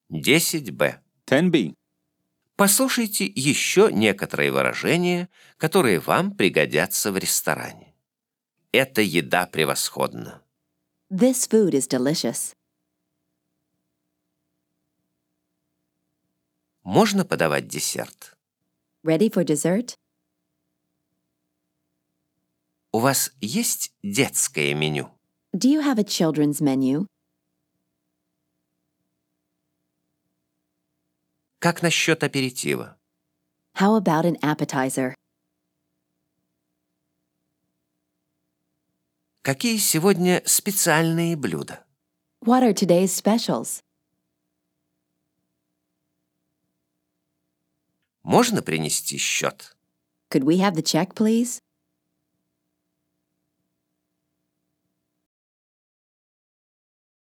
10Б. 10B. Послушайте еще некоторые выражения, которые вам пригодятся в ресторане. Эта еда превосходна. This food is delicious. Можно подавать десерт? Ready for dessert? У вас есть детское меню? Do you have a children's menu? Как насчет аперитива? How about an appetizer? Какие сегодня специальные блюда? What are today's specials? Можно принести счет? Could we have the check, please?